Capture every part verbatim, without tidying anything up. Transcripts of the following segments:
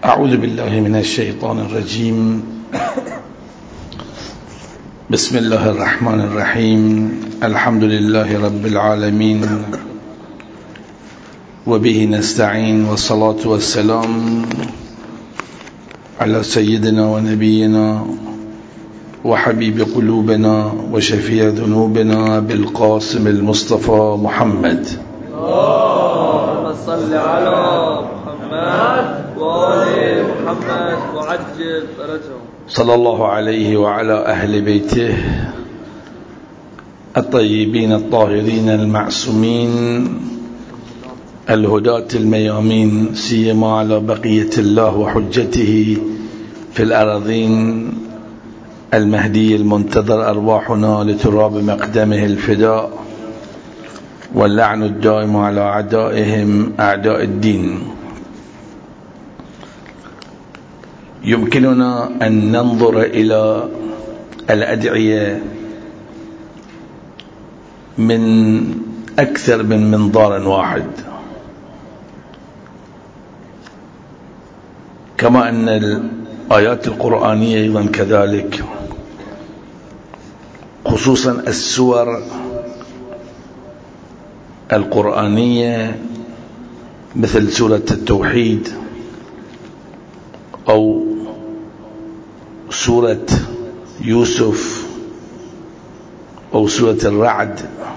أعوذ بالله من الشيطان الرجيم. بسم الله الرحمن الرحيم. الحمد لله رب العالمين وبه نستعين، والصلاة والسلام على سيدنا ونبينا وحبيب قلوبنا وشفيع ذنوبنا بالقاسم المصطفى محمد. اللهم صل على محمد وآل محمد وعجل فرجهم. صلى الله عليه وعلى أهل بيته الطيبين الطاهرين المعصومين الهداة الميامين، سيما على بقية الله وحجته في الأراضين المهدي المنتظر أرواحنا لتراب مقدمه الفداء، واللعن الدائم على أعدائهم أعداء الدين. يمكننا أن ننظر إلى الأدعية من أكثر من منظار واحد، كما أن الآيات القرآنية أيضا كذلك، خصوصا السور القرآنية مثل سورة التوحيد أو سورة يوسف أو سورة الرعد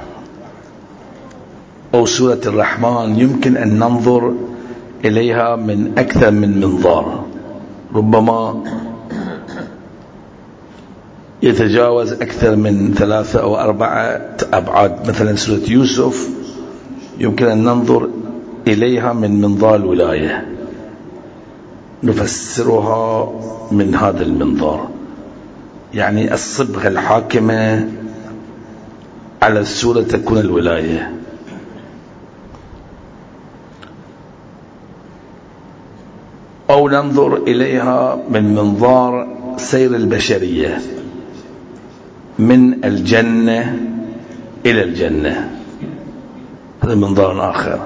أو سورة الرحمن، يمكن أن ننظر إليها من أكثر من منظار، ربما يتجاوز أكثر من ثلاثة أو أربعة أبعاد. مثلا سورة يوسف يمكن أن ننظر إليها من منظار الولاية، نفسرها من هذا المنظار، يعني الصبغة الحاكمة على السورة تكون الولاية. أو ننظر إليها من منظار سير البشرية من الجنة إلى الجنة، هذا منظار آخر.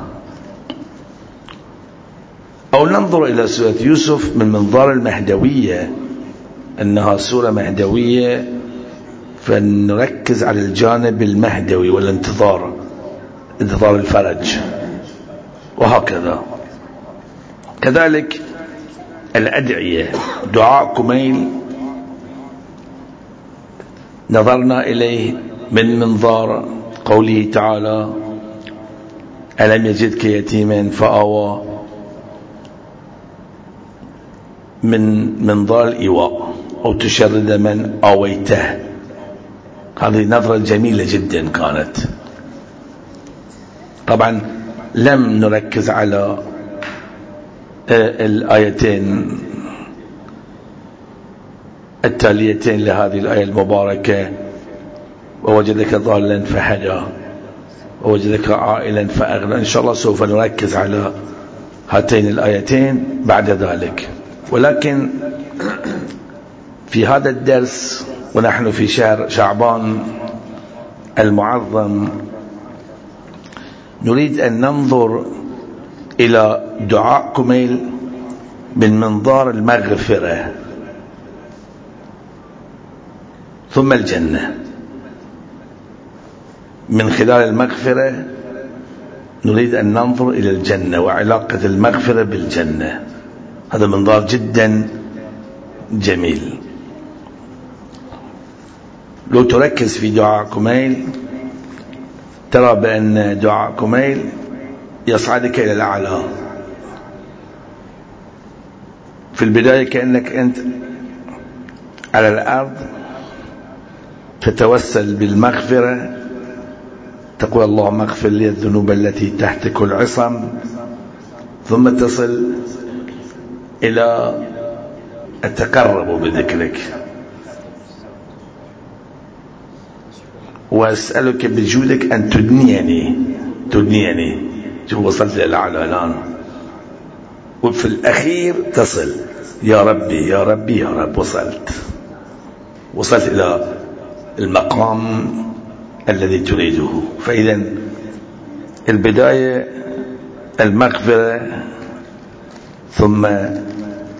أو ننظر إلى سورة يوسف من منظار المهدوية، أنها سورة مهدوية، فنركز على الجانب المهدوي والانتظار، انتظار الفرج، وهكذا. كذلك الأدعية، دعاء كميل نظرنا إليه من منظار قوله تعالى: ألم يجدك يتيما فآوى، من منظار الإيواء، أو تشرد من آويته. هذه نظرة جميلة جدا كانت. طبعا لم نركز على الآيتين التاليتين لهذه الآية المباركة: ووجدك ضالا فهدى ووجدك عائلا فأغنى. إن شاء الله سوف نركز على هاتين الآيتين بعد ذلك. ولكن في هذا الدرس ونحن في شهر شعبان المعظم نريد أن ننظر إلى دعاء كميل من منظار المغفرة ثم الجنة. من خلال المغفرة نريد أن ننظر إلى الجنة وعلاقة المغفرة بالجنة، هذا منظار جدا جميل. لو تركز في دعاء كميل ترى بأن دعاء كميل يصعدك إلى الأعلى. في البداية كأنك أنت على الأرض تتوسل بالمغفرة، تقول: اللهم اغفر لي الذنوب التي تحتك العصم، ثم تصل إلى التقرب بذكرك: وأسألك بجودك أن تدنيني تدنيني شوف وصلت إلى الأعلى الآن. وفي الأخير تصل: يا ربي يا ربي يا رب. وصلت وصلت إلى المقام الذي تريده. فإذا البداية المغفرة ثم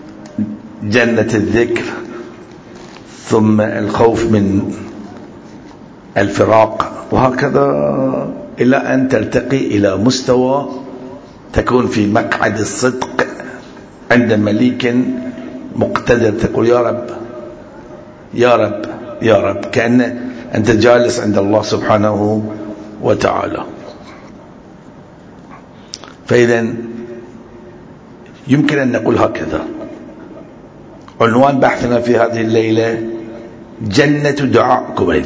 جنة الذكر، ثم الخوف من الفراق، وهكذا إلى أن ترتقي إلى مستوى تكون في مقعد الصدق عند مليك مقتدر، تقول يا رب يا رب يا رب، كأن أنت جالس عند الله سبحانه وتعالى. فإذا يمكن أن نقول هكذا: عنوان بحثنا في هذه الليلة جنة دعاء كميل،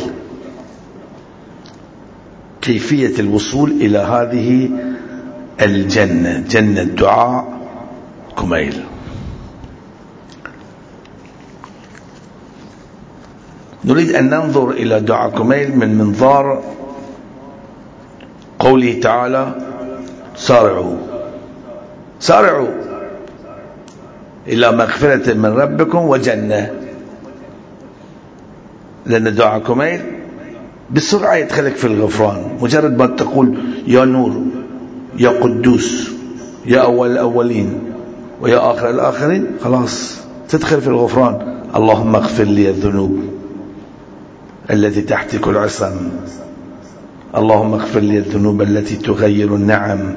كيفية الوصول إلى هذه الجنة، جنة دعاء كميل. نريد أن ننظر إلى دعاء كميل من منظار قوله تعالى: سارعوا سارعوا إلى مغفرة من ربكم وجنة. لأن دعاء كميل بسرعة يدخلك في الغفران، مجرد ما تقول يا نور يا قدوس يا أول الأولين ويا آخر الآخرين، خلاص تدخل في الغفران. اللهم اغفر لي الذنوب التي تحتك العصم، اللهم اغفر لي الذنوب التي تغير النعم.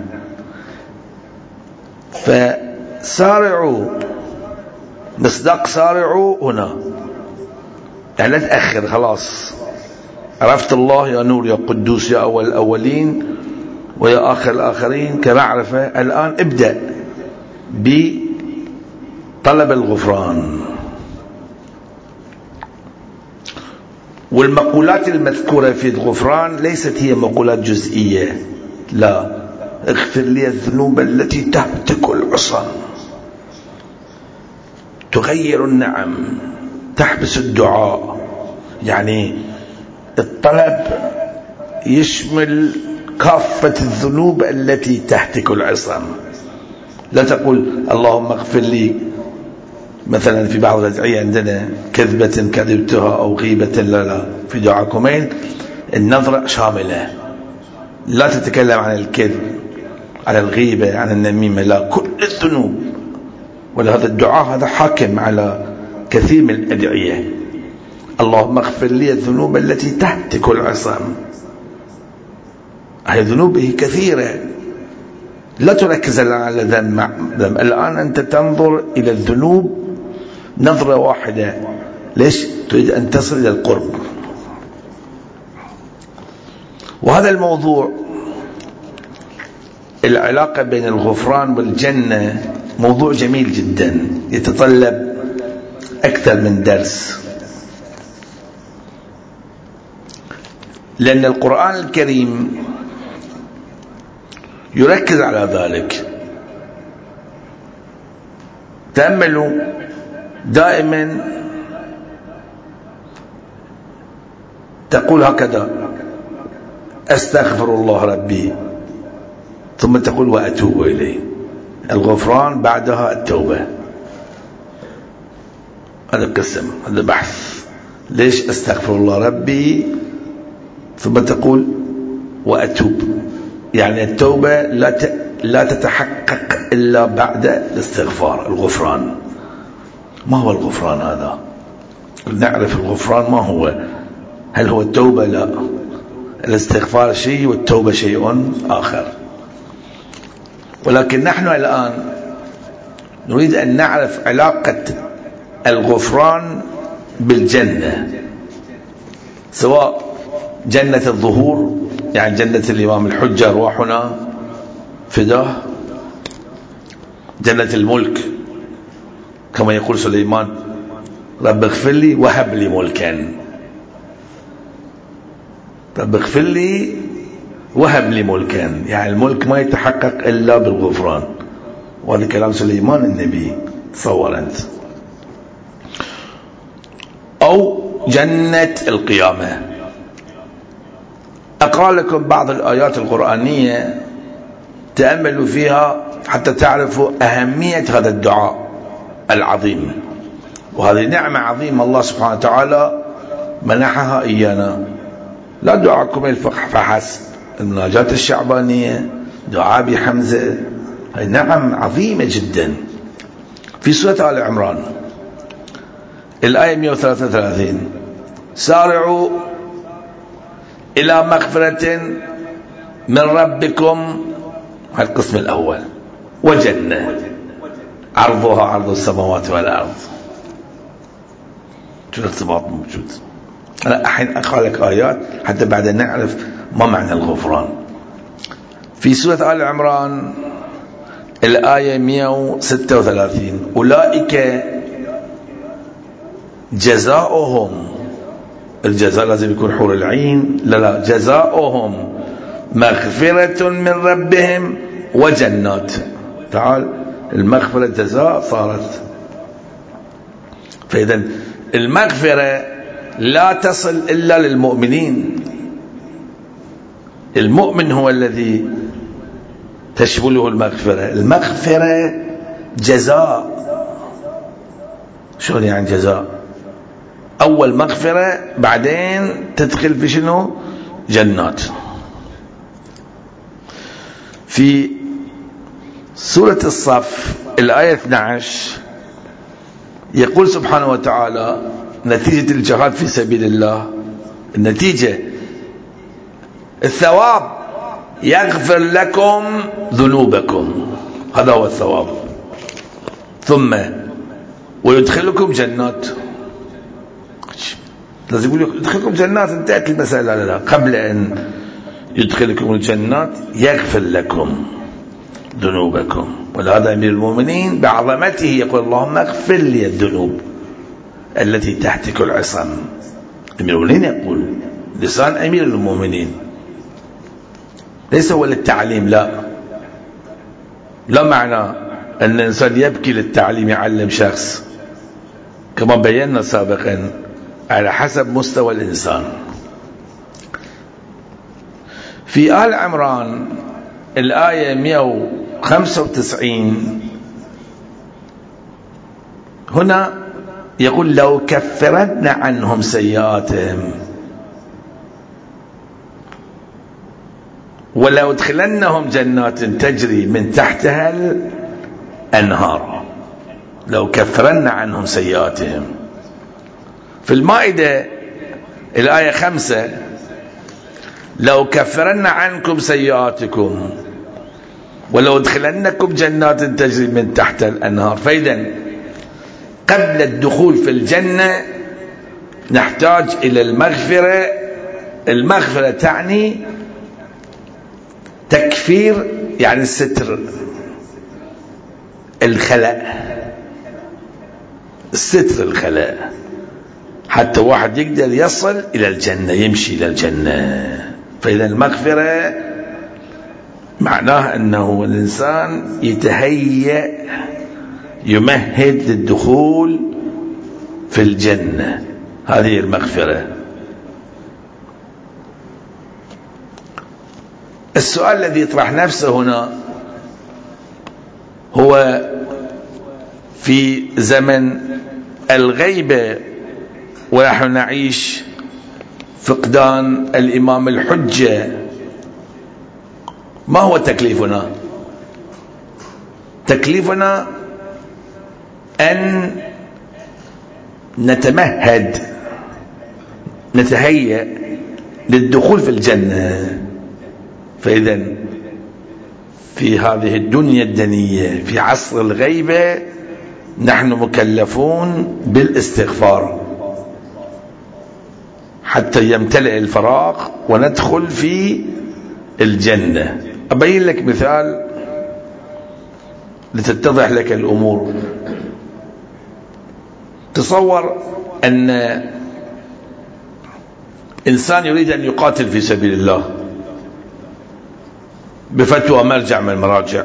فسارعوا، مصداق سارعوا هنا، يعني لا تأخر، خلاص عرفت الله يا نور يا قدوس يا أول الأولين ويا آخر الآخرين كمعرفة، الآن ابدأ بطلب الغفران. والمقولات المذكورة في الغفران ليست هي مقولات جزئية، لا، اغفر لي الذنوب التي تهتك العصا، تغير النعم، تحبس الدعاء. يعني الطلب يشمل كافة الذنوب التي تهتك العصا. لا تقول اللهم اغفر لي مثلا في بعض الأدعية عندنا كذبة كذبتها أو غيبة، لا لا، في دعاء كميل النظرة شاملة، لا تتكلم عن الكذب، عن الغيبة، عن النميمة، لا، كل الذنوب. ولهذا الدعاء هذا حاكم على كثير من الأدعية: اللهم اغفر لي الذنوب التي تهتك العصام. هذه ذنوبه كثيرة، لا تركز على ذنب. الآن أنت تنظر إلى الذنوب نظرة واحدة. ليش؟ تريد أن تصل إلى القرب. وهذا الموضوع، العلاقة بين الغفران والجنة، موضوع جميل جدا يتطلب أكثر من درس، لأن القرآن الكريم يركز على ذلك. تأملوا دائما تقول هكذا: أستغفر الله ربي، ثم تقول وأتوب إليه. الغفران بعدها التوبة. هذا قسم، هذا بحث. ليش أستغفر الله ربي ثم تقول وأتوب؟ يعني التوبة لا لا تتحقق إلا بعد الاستغفار. الغفران، ما هو الغفران هذا؟ نعرف الغفران ما هو. هل هو التوبة؟ لا، الاستغفار شيء والتوبة شيء آخر. ولكن نحن الآن نريد أن نعرف علاقة الغفران بالجنة، سواء جنة الظهور، يعني جنة الإمام الحجة أرواحنا فداه، جنة الملك كما يقول سليمان: رب اغفر لي وهب لي ملكا. رب اغفر لي وهب لي ملكا، يعني الملك ما يتحقق إلا بالغفران. وهذا كلام سليمان النبي، تصور أنت. أو جنة القيامة. أقرأ لكم بعض الآيات القرآنية تأملوا فيها حتى تعرفوا أهمية هذا الدعاء العظيم. وهذه نعمة عظيمة الله سبحانه وتعالى منحها إيانا. لا دعاء كميل فحسب، المناجاة الشعبانية، دعاء بحمزة، هذه نعم عظيمة جدا. في سورة آل عمران الآية مئة وثلاثة وثلاثين سارعوا إلى مغفرة من ربكم، القسم الأول، وجنة عرضها عرض السماوات والأرض. شو الارتباط موجود؟ أنا الحين أقرأ لك آيات حتى بعد نعرف ما معنى الغفران. في سورة آل عمران الآية مئة وستة وثلاثين أولئك جزاؤهم، الجزاء لازم يكون حور العين، لا لا جزاؤهم مغفرة من ربهم وجنات. تعال المغفرة جزاء صارت. فإذا المغفرة لا تصل إلا للمؤمنين. المؤمن هو الذي تشمله المغفرة. المغفرة جزاء. شو يعني جزاء؟ أول مغفرة بعدين تدخل في شنو؟ جنات. في سورة الصف الآية اثني عشر يقول سبحانه وتعالى نتيجة الجهاد في سبيل الله، النتيجة الثواب يغفر لكم ذنوبكم، هذا هو الثواب، ثم ويدخلكم جنات. لازم يقول يدخلكم جنات، انتهت المسألة. لا لا، قبل أن يدخلكم الجنات يغفر لكم ذنوبكم. ولهذا أمير المؤمنين بعظمته يقول اللهم اغفر لي الذنوب التي تحتك العصم. أمير المؤمنين يقول لسان أمير المؤمنين، ليس هو للتعليم، لا لا معنى أن الإنسان يبكي للتعليم يعلم شخص، كما بينا سابقا على حسب مستوى الإنسان. في آل عمران الآية مئة وخمسة وتسعين هنا يقول لو كفرنا عنهم سيئاتهم ولو ادخلنهم جنات تجري من تحتها الأنهار، لو كفرنا عنهم سيئاتهم. في المائدة الآية خمسة لو كفرنا عنكم سيئاتكم ولو ادخلنكم جنات تجري من تحت الأنهار. فإذا قبل الدخول في الجنة نحتاج إلى المغفرة. المغفرة تعني تكفير، يعني الستر، الخلاء، الستر الخلاء، حتى واحد يقدر يصل إلى الجنة، يمشي إلى الجنة. فإذا المغفرة معناه أنه الإنسان يتهيأ، يمهد للدخول في الجنة، هذه المغفرة. السؤال الذي يطرح نفسه هنا هو في زمن الغيبة ونحن نعيش فقدان الإمام الحجة، ما هو تكليفنا؟ تكليفنا أن نتمهد، نتهيأ للدخول في الجنة. فإذا في هذه الدنيا الدنية في عصر الغيبة نحن مكلفون بالاستغفار حتى يمتلئ الفراغ وندخل في الجنة. أبين لك مثال لتتضح لك الأمور. تصور أن إنسان يريد أن يقاتل في سبيل الله بفتوى مرجع من المراجع،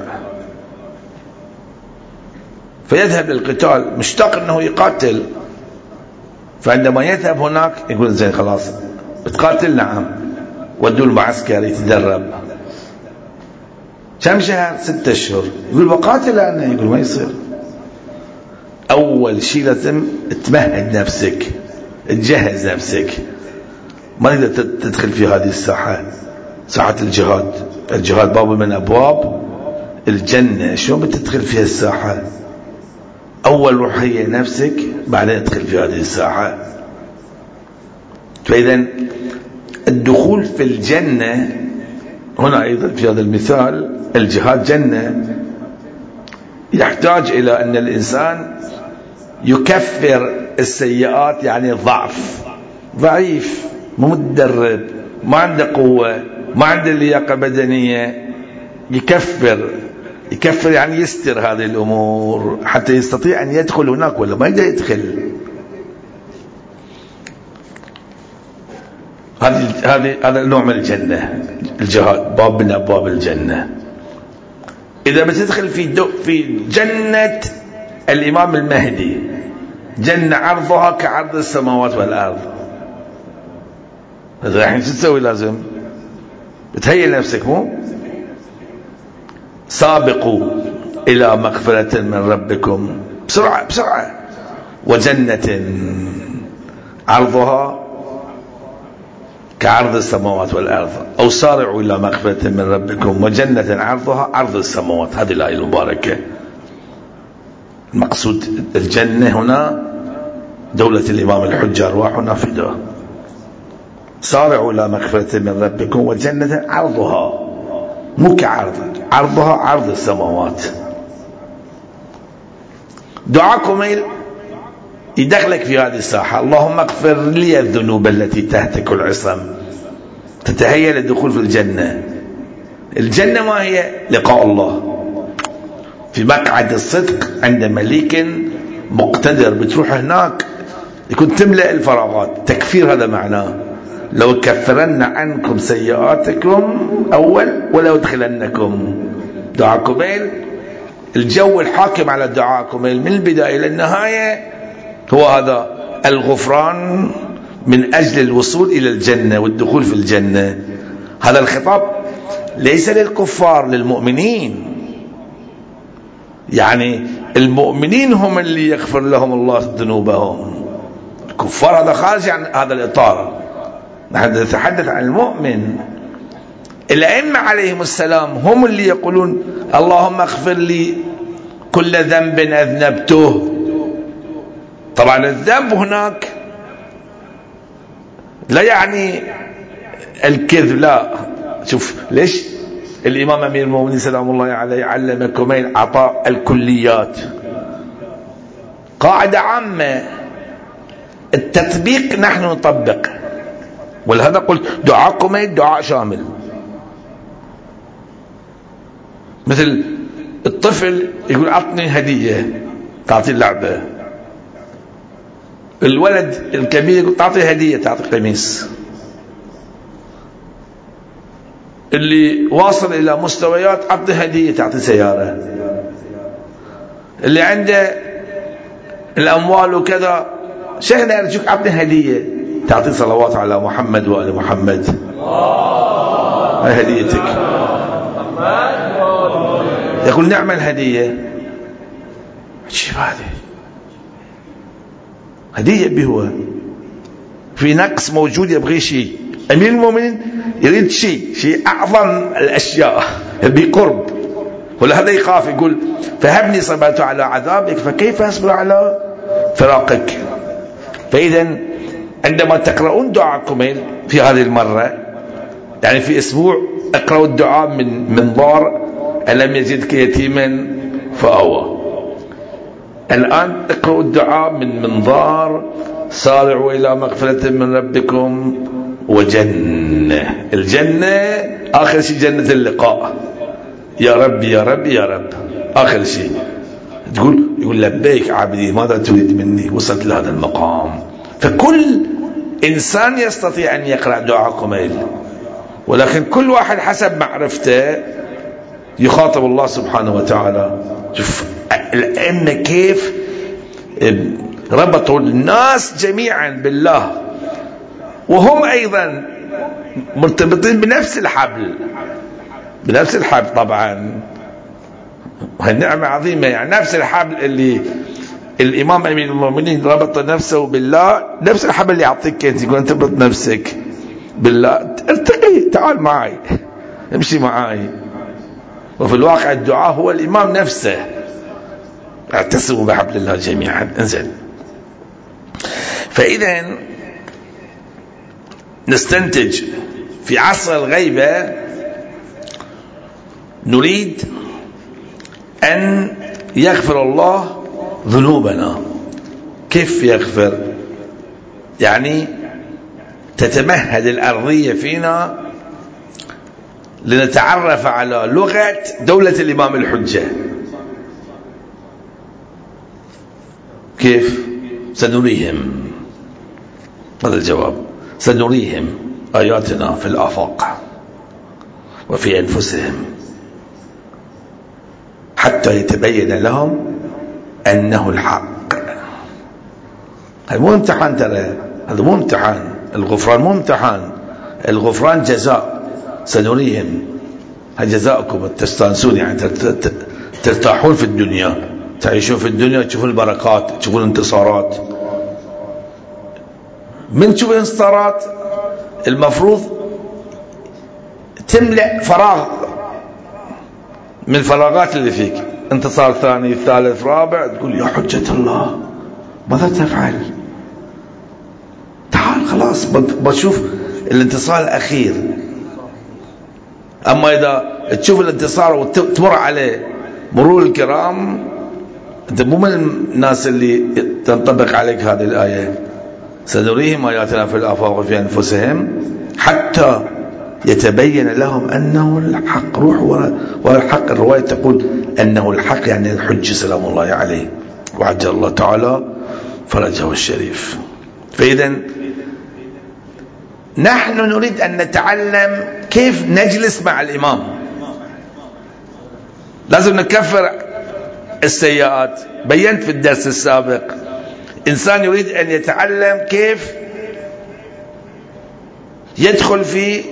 فيذهب للقتال مشتاق أنه يقاتل. فعندما يذهب هناك يقول زين خلاص بتقاتل؟ نعم. ودوا المعسكر يتدرب كم شهر؟ ستة أشهر. يقول بقاتل أنا، يقول ما يصير. أول شيء لازم تمهد نفسك، تجهز نفسك. ما تقدر تدخل في هذه الساحة، ساحة الجهاد. الجهاد باب من أبواب الجنة، شو بتدخل فيها الساحة؟ أول روح هي نفسك، بعدين ادخل في هذه الساحة. فإذا الدخول في الجنة هنا أيضا في هذا المثال الجهاد جنة، يحتاج إلى أن الإنسان يكفر السيئات، يعني ضعف، ضعيف، مو متدرب، ما عنده قوة، ما عنده لياقة بدنية، يكفر يكفر يعني يستر هذه الأمور حتى يستطيع أن يدخل هناك، ولا ما يقدر يدخل. هذه هذه هذا نوع من الجنة، الجهاد باب من أبواب الجنة. إذا بتدخل في في جنة الإمام المهدي، جنة عرضها كعرض السماوات والأرض، الحين شو تسوي؟ لازم بتهيئ نفسك، مو سابقوا إلى مغفرة من ربكم، بسرعة بسرعة، وجنة عرضها كعرض السماوات والأرض، أو سارعوا إلى مغفرة من ربكم وجنة عرضها عرض السماوات. هذه الآية المباركة. المقصود الجنة هنا دولة الإمام الحجة، أرواحنا فداه. سارعوا إلى مغفرة من ربكم وجنة عرضها، مو كعرض، عرضها عرض السماوات. دعاكم يدخلك في هذه الساحة. اللهم اغفر لي الذنوب التي تهتك العصم، تتهيأ للدخول في الجنة. الجنة ما هي؟ لقاء الله في مقعد الصدق عند مليك مقتدر. بتروح هناك يكون تملأ الفراغات. تكفير هذا معناه، لو كفرن عنكم سيئاتكم أول ولو ادخلنكم. دعاء كميل، الجو الحاكم على دعاء كميل من البداية إلى النهاية هو هذا الغفران من أجل الوصول إلى الجنة والدخول في الجنة. هذا الخطاب ليس للكفار، للمؤمنين. يعني المؤمنين هم اللي يغفر لهم الله ذنوبهم، الكفار هذا خارج عن هذا الإطار. نحن نتحدث عن المؤمن. الأئمة عليهم السلام هم اللي يقولون اللهم اغفر لي كل ذنب أذنبته. طبعا الذنب هناك لا يعني الكذب، لا. شوف ليش الإمام أمير المؤمنين سلام الله عليه علمكم عطاء الكليات، قاعدة عامة، التطبيق نحن نطبق. ولهذا قلت دعاءكم دعاء شامل. مثل الطفل يقول أعطني هدية، تعطي اللعبة. الولد الكبير يقول تعطي هدية، تعطي قميص. اللي واصل إلى مستويات أعطي هدية، تعطي سيارة. اللي عنده الأموال وكذا، شيخنا أرجوك أعطني هدية، تعطي صلوات على محمد وآل محمد. هاي هديتك. يقول نعم الهدية. شو هذه؟ هدية به هو في نقص موجود، يبغي شيء. أمير المؤمنين يريد شيء شيء أعظم الأشياء بقرب، ولهذا يخاف يقول فهبني صبرت على عذابك فكيف أصبر على فراقك. فإذا عندما تقرؤون دعاءكم في هذه المرة، يعني في أسبوع اقرأوا الدعاء من منظار ألم يجدك يتيما فآوى. الآن اقرأوا الدعاء من منظار سارعوا إلى مغفرة من ربكم وجنة. الجنة آخر شيء جنة اللقاء. يا رب يا رب يا رب آخر شيء. تقول يقول لبيك عبدي ماذا تريد مني، وصلت لهذا المقام. فكل إنسان يستطيع أن يقرأ دعاء كميل، ولكن كل واحد حسب معرفته يخاطب الله سبحانه وتعالى. شوف الأئمة كيف ربطوا الناس جميعا بالله، وهم أيضا مرتبطين بنفس الحبل، بنفس الحبل. طبعا هالنعمة عظيمة، يعني نفس الحبل اللي الإمام أمير المؤمنين ربط نفسه بالله، نفس الحبل اللي يعطيك أنت، يقول أنت تربط نفسك بالله، ارتقي، تعال معي، امشي معي. وفي الواقع الدعاء هو الإمام نفسه اعتصموا بحبل الله جميعا. انزل، فإذا نستنتج في عصر الغيبة نريد أن يغفر الله ذنوبنا. كيف يغفر؟ يعني تتمهد الأرضية فينا لنتعرف على لغة دولة الإمام الحجة. كيف؟ سنريهم، هذا الجواب، سنريهم آياتنا في الآفاق وفي أنفسهم حتى يتبين لهم أنه الحق. هذا مو امتحان، ترى هذا مو امتحان، الغفران مو امتحان، الغفران جزاء. سنريهم، هذا جزاءكم، تستانسون يعني ترتاحون في الدنيا، تعيشون في الدنيا، تشوفون البركات، تشوفون الانتصارات. من تشوف الانتصارات المفروض تملأ فراغ من الفراغات اللي فيك، انتصار ثاني ثالث رابع، تقول يا حجة الله ماذا تفعل؟ تعال خلاص بشوف الانتصار الأخير. أما إذا تشوف الانتصار وتمر عليه مرور الكرام، أنت مو من الناس اللي تنطبق عليك هذه الآية. سنريهم آياتنا في الآفاق وفي أنفسهم حتى يتبين لهم أنه الحق. روح وراء الحق. الرواية تقول أنه الحق يعني الحج سلام الله عليه وعجل الله تعالى فرجه الشريف. فإذا نحن نريد أن نتعلم كيف نجلس مع الإمام. لازم نكفر السيئات. بينت في الدرس السابق إنسان يريد أن يتعلم كيف يدخل في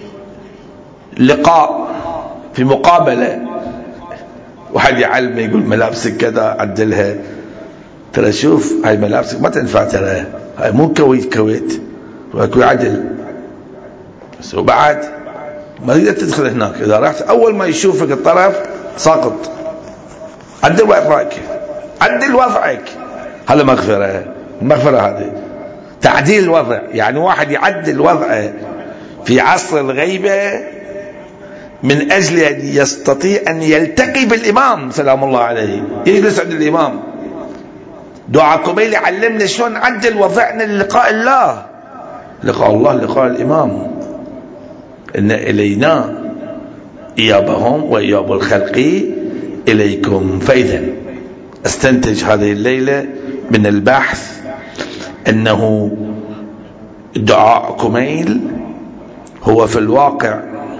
لقاء، في مقابلة، واحد يعلمه يقول ملابسك كذا عدلها، ترى شوف هاي ملابسك ما تنفع، ترى هاي مو كويت كويت وأكو عدل. بس وبعد ما تقدر تدخل هناك، إذا رحت أول ما يشوفك الطرف ساقط. عدل وضعك، عدل وضعك، هذا مغفرة. المغفرة هذه تعديل الوضع، يعني واحد يعدل وضعه في عصر الغيبة من أجل أن يستطيع أن يلتقي بالإمام سلام الله عليه، يجلس عند الإمام. دعاء كميل علمنا شلون نعدل وضعنا للقاء الله، لقاء الله لقاء الإمام. إن إلينا إيابهم وإياب الخلق إليكم. فإذا استنتج هذه الليلة من البحث أنه دعاء كميل هو في الواقع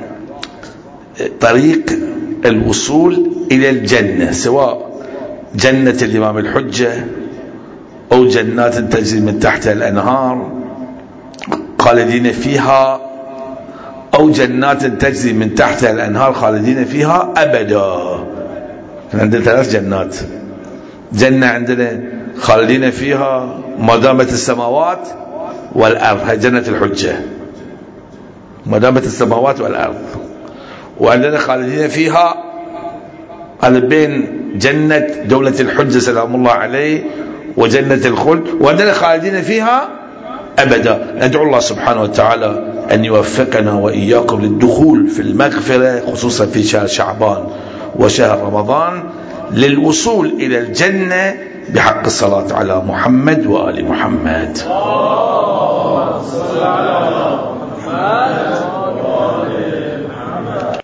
طريق الوصول إلى الجنة، سواء جنة الإمام الحجة أو جنات تجري من تحتها الأنهار خالدين فيها، أو جنات تجري من تحتها الأنهار خالدين فيها أبدا. عندنا ثلاث جنات. جنة عندنا خالدين فيها ما دامت السماوات والأرض، هي جنة الحجة، ما دامت السماوات والأرض. وعندنا خالدين فيها، هذا بين جنة دولة الحجة سلام الله عليه وجنة الخلد. وعندنا خالدين فيها أبدا. ندعو الله سبحانه وتعالى أن يوفقنا وإياكم للدخول في المغفرة، خصوصا في شهر شعبان وشهر رمضان، للوصول إلى الجنة بحق الصلاة على محمد وآل محمد.